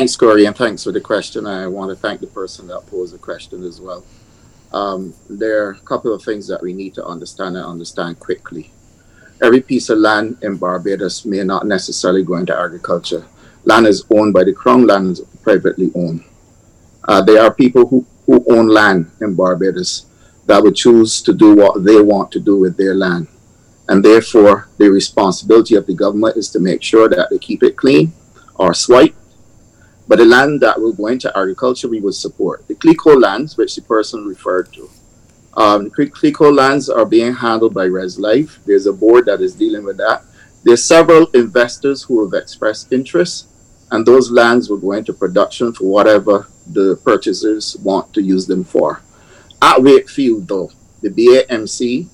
Thanks, Corey, and thanks for the question. I want to thank the person that posed the question as well. There are a couple of things that we need to understand and understand quickly. Every piece of land in Barbados may not necessarily go into agriculture. Land is owned by the Crown, land is privately owned. There are people who own land in Barbados that would choose to do what they want to do with their land. And therefore, the responsibility of the government is to make sure that they keep it clean or swiped. But the land that will go into agriculture, we would support. The CLECO lands, which the person referred to, the CLECO lands are being handled by ResLife. There's a board that is dealing with that. There's several investors who have expressed interest, and those lands will go into production for whatever the purchasers want to use them for. At Wakefield, though, the BAMC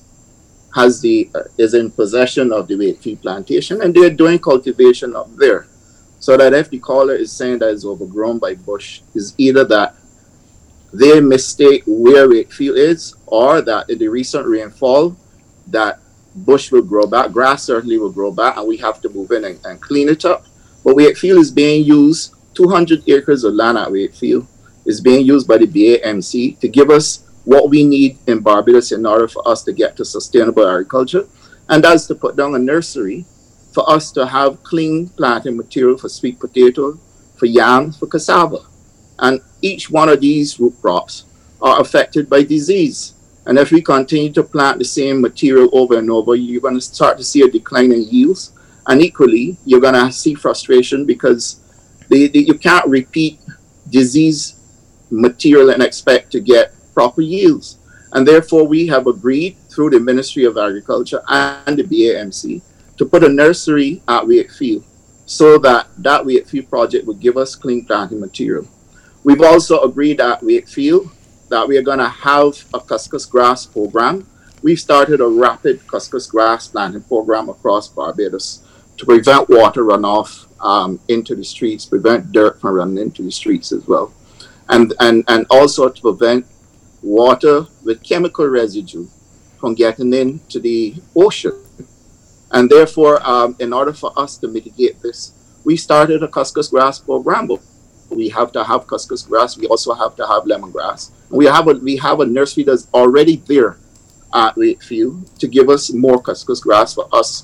is in possession of the Wakefield plantation, and they're doing cultivation up there. So that if the caller is saying that it's overgrown by bush, is either that they mistake where Wakefield is, or that in the recent rainfall, that bush will grow back, grass certainly will grow back, and we have to move in and clean it up. But Wakefield is being used, 200 acres of land at Wakefield is being used by the BAMC to give us what we need in Barbados in order for us to get to sustainable agriculture, and that's to put down a nursery for us to have clean planting material for sweet potato, for yams, for cassava. And each one of these root crops are affected by disease. And if we continue to plant the same material over and over, you're going to start to see a decline in yields. And equally, you're going to see frustration because you can't repeat disease material and expect to get proper yields. And therefore, we have agreed through the Ministry of Agriculture and the BAMC to put a nursery at Wakefield so that Wakefield project would give us clean planting material. We've also agreed at Wakefield that we are going to have a cuscus grass program. We've started a rapid cuscus grass planting program across Barbados to prevent water runoff into the streets, prevent dirt from running into the streets as well, and also to prevent water with chemical residue from getting into the ocean. And therefore, in order for us to mitigate this, we started a cuscus grass program. But we have to have cuscus grass. We also have to have lemongrass. And we have a nursery that's already there at Wakefield to give us more cuscus grass for us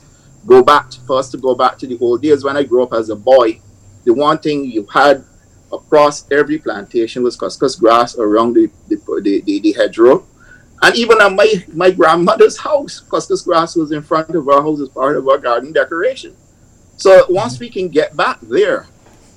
to go back to the old days. When I grew up as a boy, the one thing you had across every plantation was cuscus grass around the hedgerow. And even at my grandmother's house, cuscus grass was in front of our house as part of our garden decoration. So once we can get back there,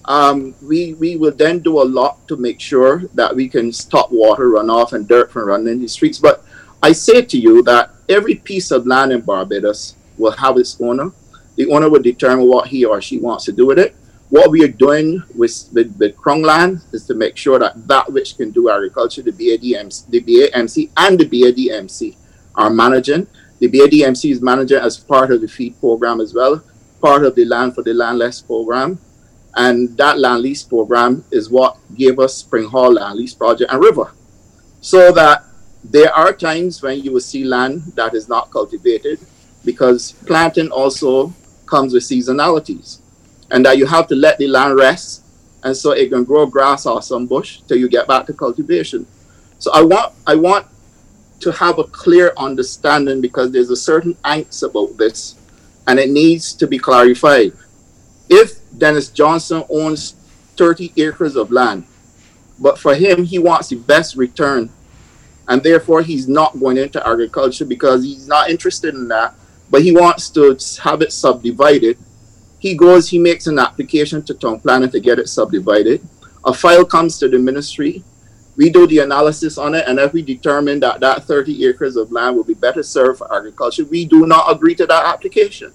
we will then do a lot to make sure that we can stop water runoff and dirt from running in the streets. But I say to you that every piece of land in Barbados will have its owner. The owner will determine what he or she wants to do with it. What we are doing with Crown land is to make sure that which can do agriculture, the BAMC and the BADMC are managing. The BADMC is managing as part of the feed program as well, part of the land for the land lease program. And that land lease program is what gave us Spring Hall Land Lease Project and River. So that there are times when you will see land that is not cultivated because planting also comes with seasonalities. And that you have to let the land rest, and so it can grow grass or some bush till you get back to cultivation. So I want to have a clear understanding because there's a certain angst about this, and it needs to be clarified. If Dennis Johnson owns 30 acres of land, but for him, he wants the best return, and therefore he's not going into agriculture because he's not interested in that, but he wants to have it subdivided. He makes an application to town planning to get it subdivided. A file comes to the ministry. We do the analysis on it, and if we determine that 30 acres of land will be better served for agriculture, we do not agree to that application.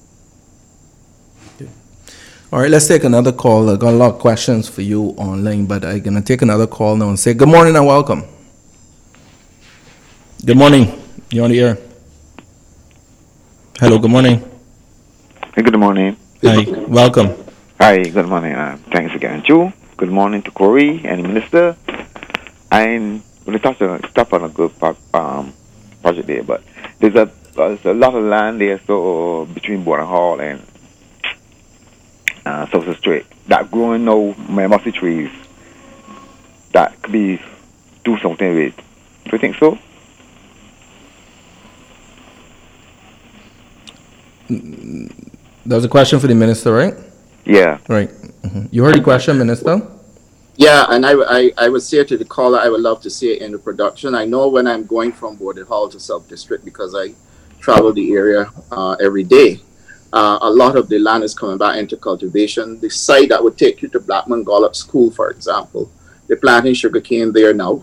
Okay. All right, let's take another call. I got a lot of questions for you online, but I'm going to take another call now and say good morning and welcome. Good morning. You're on the air. Hello, good morning. Hey, good morning. Hi, welcome. Hi, good morning. Thanks again, Joe. Good morning to Corey and the Minister. I'm going to stop on a good project there, but there's a lot of land there, so between Border Hall and South Strait that growing no mossy trees that could be do something with. Do you think so? That was a question for the minister, right? Yeah. Right. You heard the question, Minister? Yeah, and I would say to the caller, I would love to see it in the production. I know when I'm going from Borden Hall to South District, because I travel the area every day, a lot of the land is coming back into cultivation. The site that would take you to Blackman Gollop School, for example, they're planting sugarcane there now.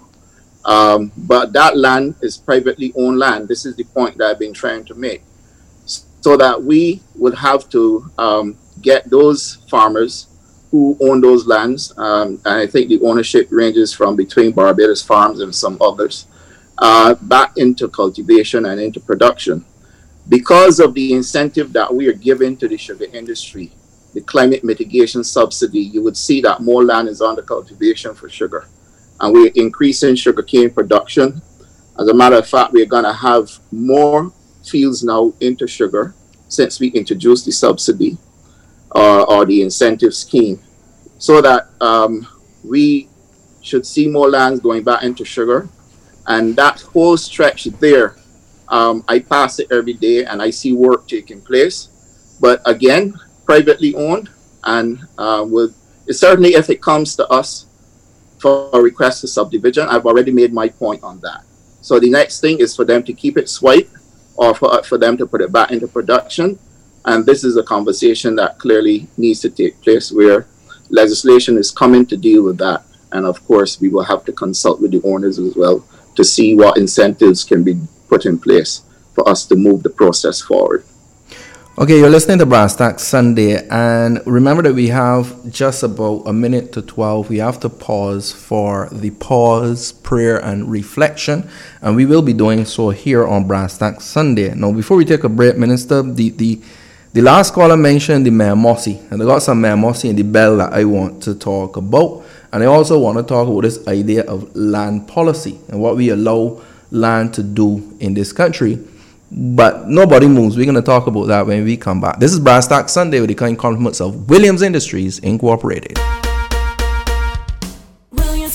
But that land is privately owned land. This is the point that I've been trying to make. So that we would have to get those farmers who own those lands, and I think the ownership ranges from between Barbados Farms and some others, back into cultivation and into production. Because of the incentive that we are giving to the sugar industry, the climate mitigation subsidy, you would see that more land is under cultivation for sugar. And we're increasing sugarcane production. As a matter of fact, we're going to have more fields now into sugar since we introduced the subsidy or the incentive scheme, so that we should see more lands going back into sugar. And that whole stretch there, I pass it every day and I see work taking place. But again, privately owned, and certainly if it comes to us for a request for subdivision, I've already made my point on that. So the next thing is for them to keep it swiped, or for them to put it back into production. And this is a conversation that clearly needs to take place, where legislation is coming to deal with that. And of course, we will have to consult with the owners as well to see what incentives can be put in place for us to move the process forward. Okay, you're listening to Brass Tacks Sunday, and remember that we have just about a minute to 12. We have to pause for the pause, prayer, and reflection, and we will be doing so here on Brass Tacks Sunday. Now, before we take a break, Minister, the last caller mentioned the Mayor Mossy, and I got some Mayor Mossy in the bell that I want to talk about, and I also want to talk about this idea of land policy and what we allow land to do in this country. But nobody moves. We're going to talk about that when we come back. This is Brass Tacks Sunday with the kind compliments of Williams Industries Incorporated. Williams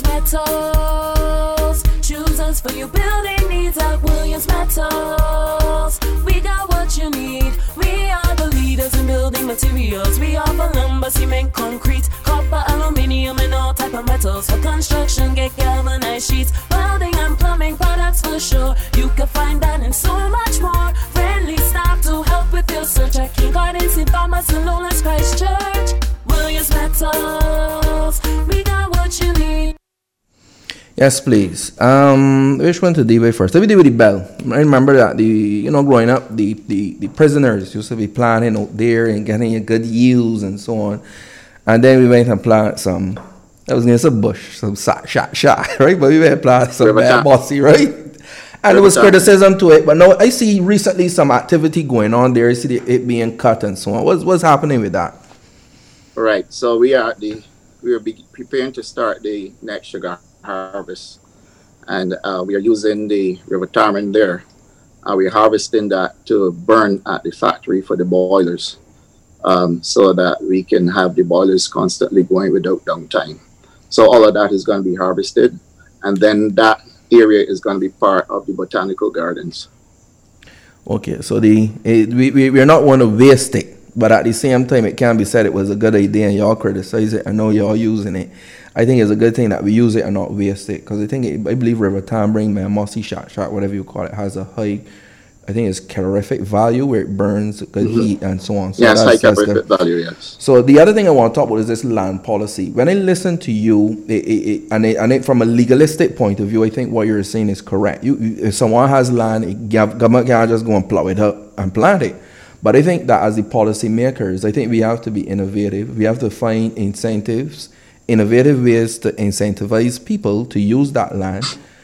Metals, choose us for your building needs at Williams Metals. We got what you need. We are the leaders in building materials. We offer lumber, cement, concrete, copper, aluminium, and all type of metals. For construction, get galvanized sheets, welding and plumbing products for sure. You can find that and so much more. Friendly staff to help with your search at King Gardens, St. Thomas, and Lowlands Christchurch. Williams Metals, we got what you need. Yes, please. Which one to deal with first? Let me deal with the bell. I remember that growing up, the prisoners used to be planting out there and getting good yields and so on. And then we went and planted some. That was near some bush, some shot, right? But we went and planted some bad bossy, right? And there was criticism to it. But now I see recently some activity going on there. I see it being cut and so on. What's happening with that? Right. So we are preparing to start the next sugar harvest, and we are using the River Tarman there. We're harvesting that to burn at the factory for the boilers, so that we can have the boilers constantly going without downtime. So all of that is going to be harvested, and then that area is going to be part of the botanical gardens. Okay, so we're not going to waste it, but at the same time, it can be said it was a good idea, and y'all criticize it. I know y'all using it. I think it's a good thing that we use it and not waste it, because I believe River Tambourine, man, mossy shot, whatever you call it, has a high, I think it's calorific value where it burns good heat and so on. So yes, high calorific value, yes. So the other thing I want to talk about is this land policy. When I listen to you, and from a legalistic point of view, I think what you're saying is correct. If someone has land, government can't just go and plow it up and plant it. But I think that as the policy makers, I think we have to be innovative. We have to find incentives, innovative ways to incentivize people to use that land,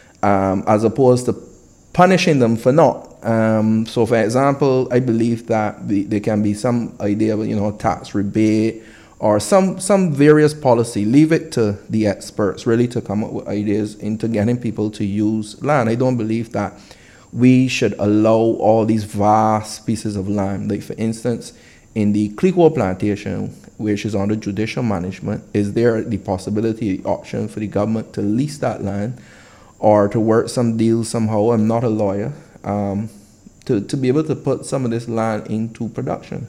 as opposed to punishing them for not. So, for example, I believe that there can be some idea of, tax rebate or some various policy. Leave it to the experts really to come up with ideas into getting people to use land. I don't believe that we should allow all these vast pieces of land. Like, for instance, in the Cliquot plantation, which is under judicial management, is there the possibility, the option for the government to lease that land or to work some deals somehow? I'm not a lawyer. To be able to put some of this land into production?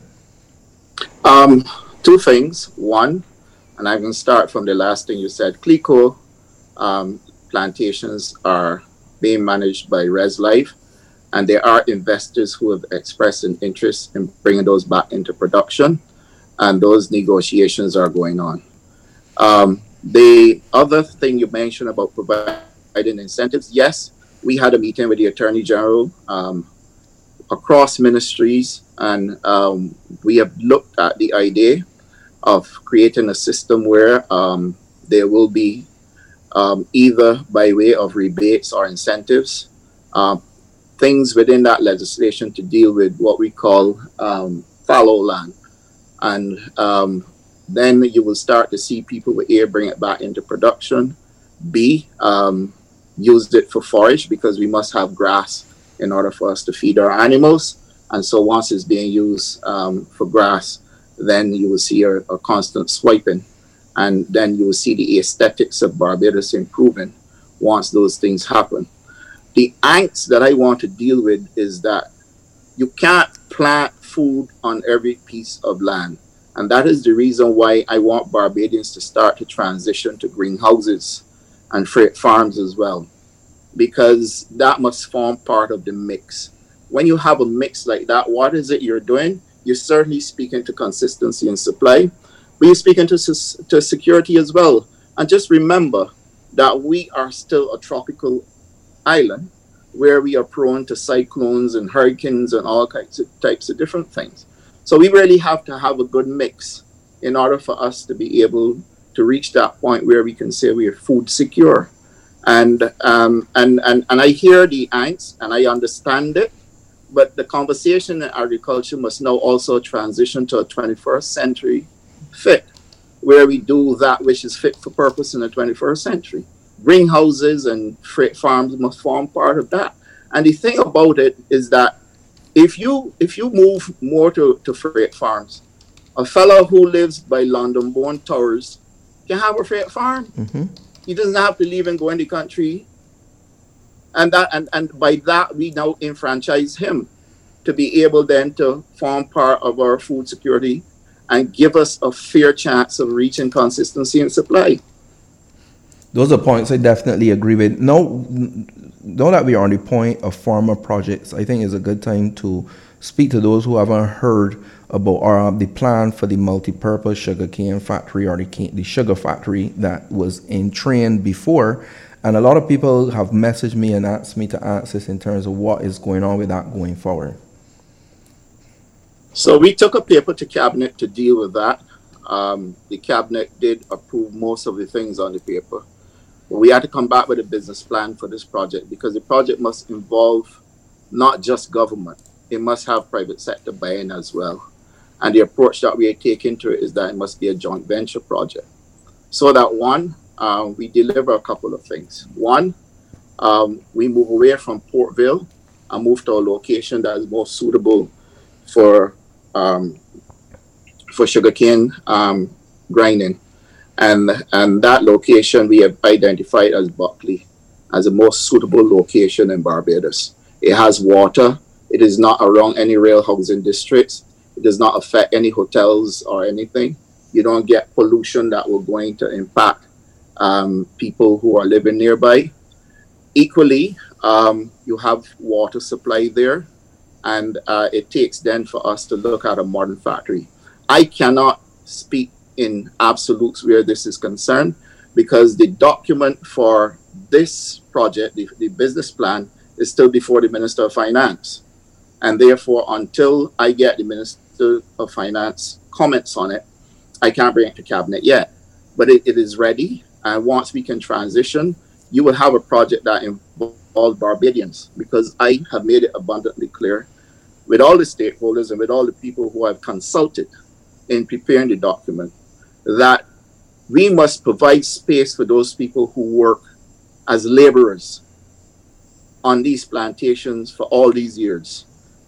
Two things. One, and I can start from the last thing you said. Cliquot plantations are being managed by ResLife, and there are investors who have expressed an interest in bringing those back into production, and those negotiations are going on. The other thing you mentioned about providing incentives, yes, we had a meeting with the Attorney General across ministries, and we have looked at the idea of creating a system where there will be either by way of rebates or incentives, things within that legislation to deal with what we call fallow land. And then you will start to see people with A, bring it back into production, B, use it for forage, because we must have grass in order for us to feed our animals. And so once it's being used for grass, then you will see a constant swiping. And then you will see the aesthetics of Barbados improving once those things happen. The angst that I want to deal with is that you can't plant food on every piece of land. And that is the reason why I want Barbadians to start to transition to greenhouses and freight farms as well, because that must form part of the mix. When you have a mix like that, what is it you're doing? You're certainly speaking to consistency in supply, but you're speaking to security as well. And just remember that we are still a tropical island where we are prone to cyclones and hurricanes and all types of different things. So we really have to have a good mix in order for us to be able to reach that point where we can say we are food secure. And I hear the angst and I understand it, but the conversation in agriculture must now also transition to a 21st century fit, where we do that which is fit for purpose in the 21st century. Greenhouses and freight farms must form part of that. And the thing about it is that if you move more to freight farms, a fellow who lives by London-born Towers can have a freight farm. Mm-hmm. He doesn't have to leave and go in the country. And by that, we now enfranchise him to be able then to form part of our food security and give us a fair chance of reaching consistency in supply. Those are points I definitely agree with. Now that we are on the point of farmer projects, I think it's a good time to speak to those who haven't heard about the plan for the multi-purpose sugarcane factory, or the sugar factory that was in train before. And a lot of people have messaged me and asked me to answer in terms of what is going on with that going forward. So we took a paper to Cabinet to deal with that. The Cabinet did approve most of the things on the paper. But we had to come back with a business plan for this project, because the project must involve not just government. It must have private sector buy-in as well. And the approach that we take into it is that it must be a joint venture project. So that one, we deliver a couple of things. One, we move away from Portville and move to a location that is more suitable for sugarcane grinding. And that location we have identified as Buckley as the most suitable location in Barbados. It has water. It is not around any rail housing districts. It does not affect any hotels or anything. You don't get pollution that will going to impact people who are living nearby. Equally, you have water supply there, and it takes then for us to look at a modern factory. I cannot speak in absolutes where this is concerned, because the document for this project, the business plan, is still before the Minister of Finance. And therefore, until I get the Minister of Finance comments on it, I can't bring it to Cabinet yet. But it is ready. And once we can transition, you will have a project that involves Barbadians, because I have made it abundantly clear with all the stakeholders and with all the people who I've consulted in preparing the document that we must provide space for those people who work as laborers on these plantations for all these years.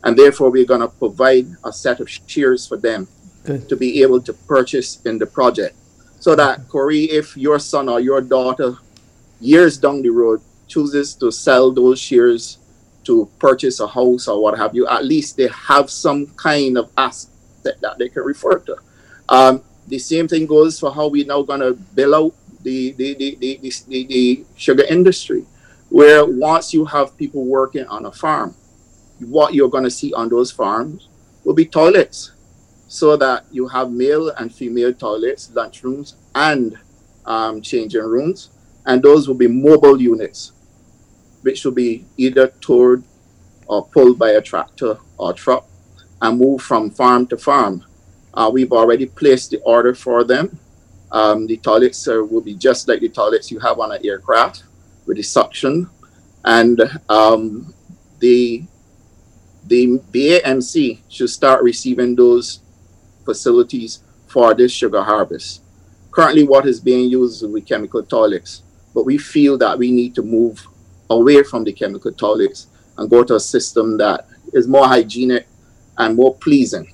And therefore, we're going to provide a set of shares for them to be able to purchase in the project. So that, Corey, if your son or your daughter, years down the road, chooses to sell those shares to purchase a house or what have you, at least they have some kind of asset that they can refer to. The same thing goes for how we're now going to build out the sugar industry, where once you have people working on a farm, what you're going to see on those farms will be toilets, so that you have male and female toilets, lunchrooms, and changing rooms. And those will be mobile units, which will be either towed or pulled by a tractor or truck and move from farm to farm. We've already placed the order for them. The toilets will be just like the toilets you have on an aircraft with the suction. And the AMC should start receiving those facilities for this sugar harvest. Currently, what is being used is with chemical toilets, but we feel that we need to move away from the chemical toilets and go to a system that is more hygienic and more pleasing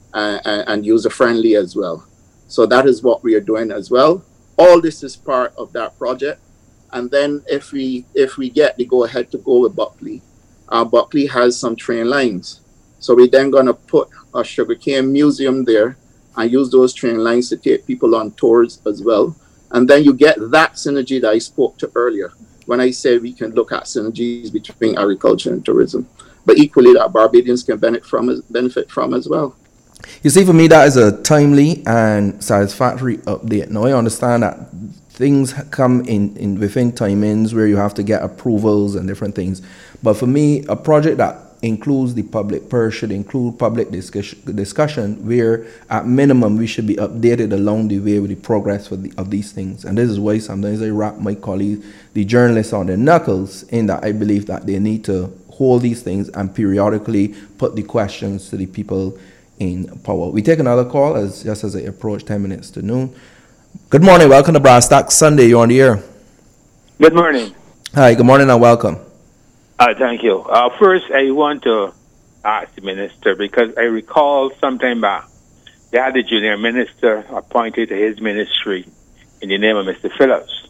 and user-friendly as well. So that is what we are doing as well. All this is part of that project. And then if we get the go-ahead to go with Buckley, Buckley has some train lines. So we're then going to put a sugarcane museum there and use those train lines to take people on tours as well. And then you get that synergy that I spoke to earlier when I said we can look at synergies between agriculture and tourism, but equally that Barbadians can benefit from as well. You see, for me, that is a timely and satisfactory update. Now, I understand that things come in within timings where you have to get approvals and different things. But for me, a project that includes the public purse should include public discussion where, at minimum, we should be updated along the way with the progress of these things. And this is why sometimes I rap my colleagues, the journalists, on their knuckles, in that I believe that they need to hold these things and periodically put the questions to the people in power. We take another call just as I approach 10 minutes to noon. Good morning. Welcome to Brass Tack Sunday. You're on the air. Good morning. Hi. Good morning and welcome. Thank you. First, I want to ask the minister, because I recall sometime back, they had a junior minister appointed to his ministry in the name of Mr. Phillips.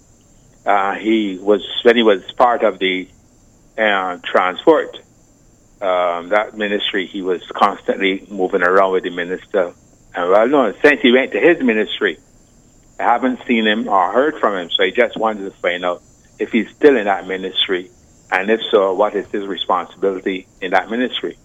When he was part of the transport, that ministry, he was constantly moving around with the minister. And well, no, since he went to his ministry, I haven't seen him or heard from him. So I just wanted to find out if he's still in that ministry, and if so, what is his responsibility in that ministry?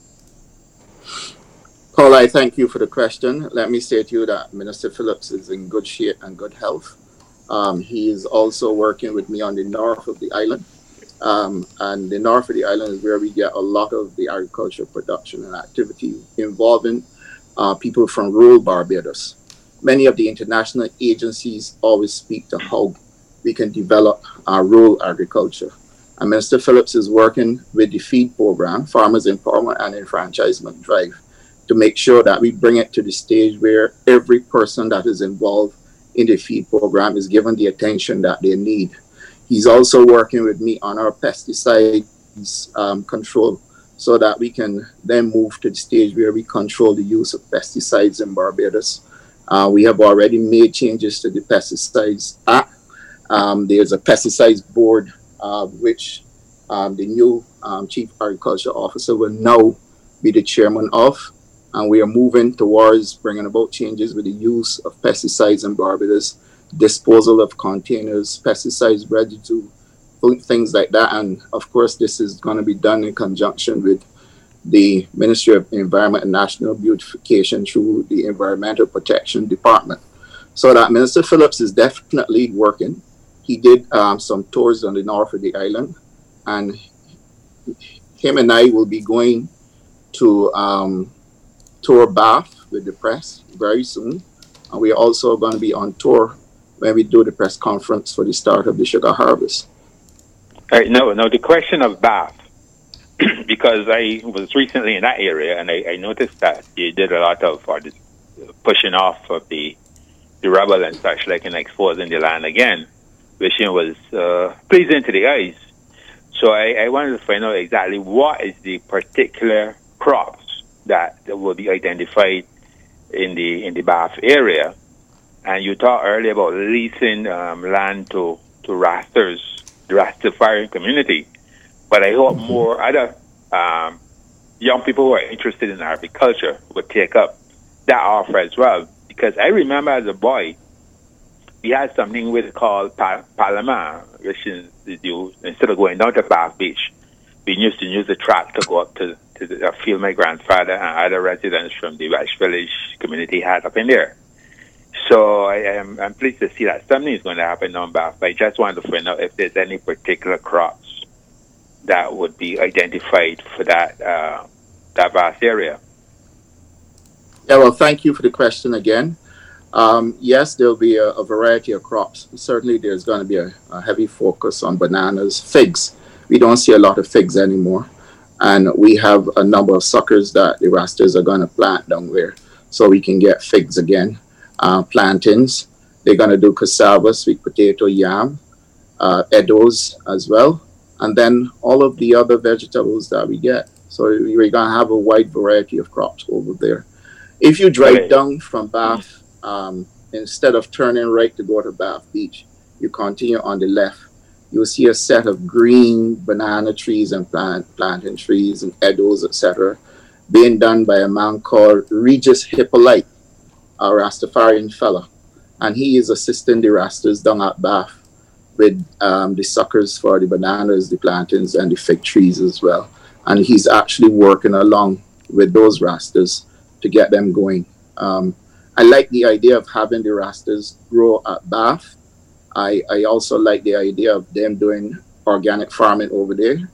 Paul, I thank you for the question. Let me say to you that Minister Phillips is in good shape and good health. He is also working with me on the north of the island. And the north of the island is where we get a lot of the agricultural production and activity involving people from rural Barbados. Many of the international agencies always speak to how we can develop our rural agriculture. And Minister Phillips is working with the FEED program, Farmers Empowerment and Enfranchisement Drive, to make sure that we bring it to the stage where every person that is involved in the FEED program is given the attention that they need. He's also working with me on our pesticides control, so that we can then move to the stage where we control the use of pesticides in Barbados. We have already made changes to the Pesticides Act. There's a pesticides board, which the new Chief Agriculture Officer will now be the chairman of. And we are moving towards bringing about changes with the use of pesticides in Barbados, disposal of containers, pesticides residue, things like that. And of course, this is going to be done in conjunction with the Ministry of Environment and National Beautification through the Environmental Protection Department. So that Minister Phillips is definitely working. He did some tours on the north of the island, and him and I will be going to tour Bath with the press very soon. And we are also going to be on tour when we do the press conference for the start of the sugar harvest. No, the question of Bath, because I was recently in that area, and I noticed that you did a lot of pushing off of the rubble and such, like, and exposing the land again, which was pleasing to the eyes. So I wanted to find out exactly what is the particular crops that will be identified in the Bath area. And you talked earlier about leasing land to Rastas, the Rastafarian community. But I hope more other young people who are interested in agriculture would take up that offer as well. Because I remember as a boy, we had something we called Palama, which is instead of going down to Bath Beach, we used to use the track to go up to the field my grandfather and other residents from the West Village community had up in there. So I'm pleased to see that something is going to happen on Bath. But I just wanted to find out if there's any particular crops that would be identified for that vast area. Yeah, well, thank you for the question again. Yes, there'll be a variety of crops. Certainly, there's going to be a heavy focus on bananas, figs. We don't see a lot of figs anymore. And we have a number of suckers that the Rastas are going to plant down there so we can get figs again. Plantains. They're going to do cassava, sweet potato, yam, edos as well. And then all of the other vegetables that we get. So we're going to have a wide variety of crops over there. If you drive down from Bath, instead of turning right to go to Bath Beach, you continue on the left. You'll see a set of green banana trees and plantain trees and edos, etc., being done by a man called Regis Hippolyte, a Rastafarian fella. And he is assisting the Rastas down at Bath with the suckers for the bananas, the plantains, and the fig trees as well. And he's actually working along with those Rastas to get them going. I like the idea of having the Rastas grow at Bath. I also like the idea of them doing organic farming over there.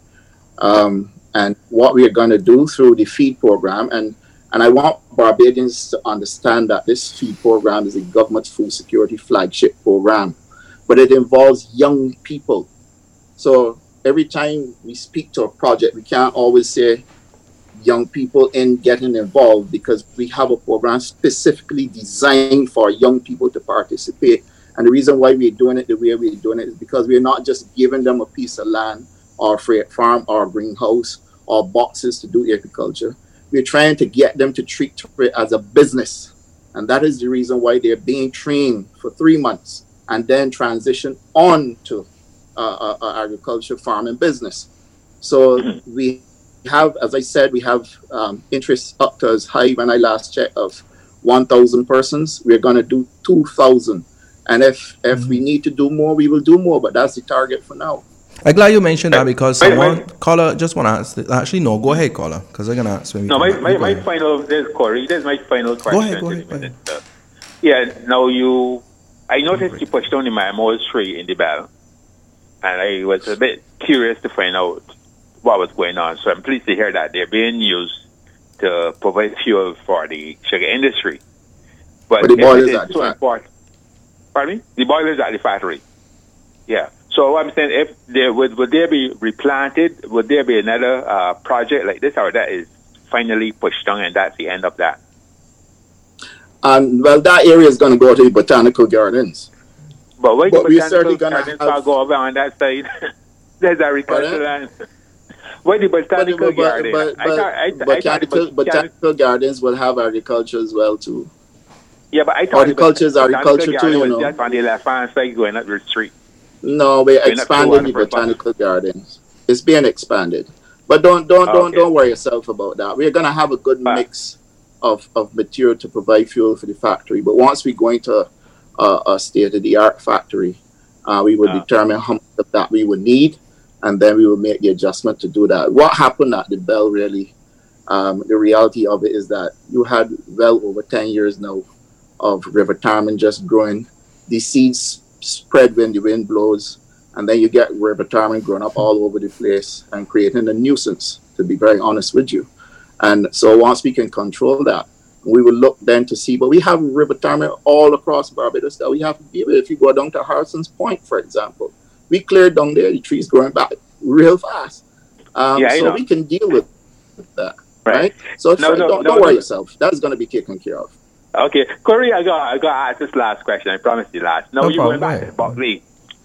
And what we are going to do through the feed program, and I want Barbadians to understand that this feed program is a government food security flagship program, but it involves young people. So every time we speak to a project, we can't always say young people in getting involved, because we have a program specifically designed for young people to participate. And the reason why we're doing it the way we're doing it is because we're not just giving them a piece of land or freight farm or greenhouse or boxes to do agriculture. We're trying to get them to treat it as a business. And that is the reason why they're being trained for 3 months and then transition on to agriculture, farming business. So we have, as I said, we have interest up to as high, when I last checked, of 1,000 persons. We're going to do 2,000. And if we need to do more, we will do more. But that's the target for now. I'm glad you mentioned that, because someone, caller, just want to ask. Actually, no, go ahead, caller, because I'm going to ask. No, my final, Corey, this is my final question. Go ahead. Yeah, now I noticed you pushed on the mammoth tree in the bell. And I was a bit curious to find out what was going on. So I'm pleased to hear that they're being used to provide fuel for the sugar industry. But the boilers at the factory. Pardon me? The boilers at the factory. Yeah. So what I'm saying, if there would they be replanted? Would there be another project like this, or that is finally pushed on and that's the end of that? Well, that area is going to go to the botanical gardens. But why the we're certainly botanical gardens go over on that side? There's agricultural land. Why the botanical gardens? Botanical gardens will have agriculture as well too. Yeah, but I thought horticulture is agriculture too, you know. Just on the left-hand side going up the street. No, we're expanding the botanical gardens. It's being expanded. But don't worry yourself about that. We're going to have a good mix of material to provide fuel for the factory. But once we go into a state-of-the-art factory, we will determine how much of that we would need, and then we will make the adjustment to do that. What happened at the Bell, really, the reality of it is that you had well over 10 years now of River Tarman just growing. The seeds spread when the wind blows, and then you get River Tarman growing up all over the place and creating a nuisance, to be very honest with you. And so once we can control that, we will look then to see, but we have River Tarman all across Barbados that we have to deal with. If you go down to Harrison's Point, for example, we cleared down there, the trees growing back real fast. So we can deal with that, right? So don't worry yourself. That's going to be taken care of. Okay, Corey, I got to ask this last question. I promised you last. Now, you going back to Buckley.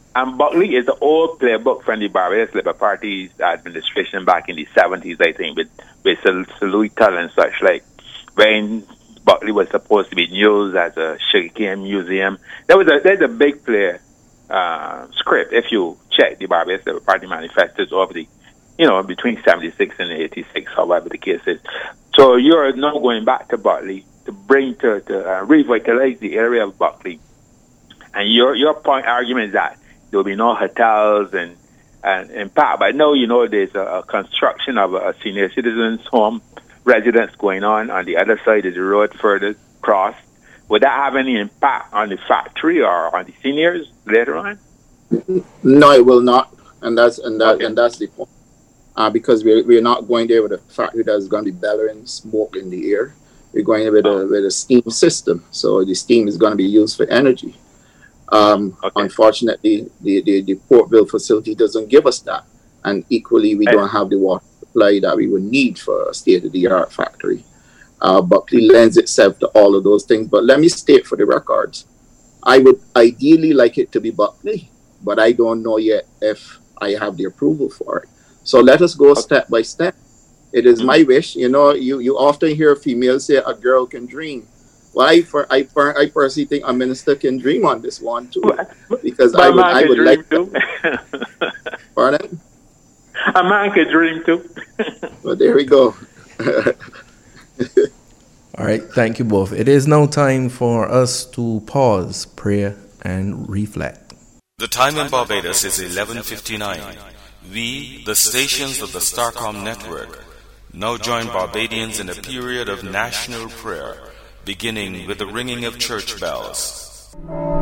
And Buckley is an old playbook from the Barbados Labour Party's administration back in the 70s, I think, with Sir Louis Tull and such, like, when Buckley was supposed to be used as a sugarcane museum. There's a big play script if you check the Barbados Labour Party manifestos over the, between 76 and 86, however the case is. So you're now going back to Buckley to bring to revitalize the area of Buckley. And your argument is that there will be no hotels and impact. But now, there's a construction of a senior citizens home residence going on the other side of the road further across. Would that have any impact on the factory or on the seniors later on? No, it will not. And that's the point. Because we're not going there with a factory that's going to be bellowing smoke in the air. We're going with a steam system. So the steam is going to be used for energy. Unfortunately, the Portville facility doesn't give us that. And equally, we don't have the water supply that we would need for a state-of-the-art factory. Buckley lends itself to all of those things. But let me state for the records, I would ideally like it to be Buckley, but I don't know yet if I have the approval for it. So let us go step by step. It is my wish. You often hear females say a girl can dream. Well, I personally think a minister can dream on this one too, because I would like to. Pardon? A man can dream too. Well, there we go. All right, thank you both. It is now time for us to pause, pray, and reflect. The time in Barbados is 11:59. We, the stations of the Starcom network, now join Barbadians in a period of national prayer, beginning with the ringing of church bells.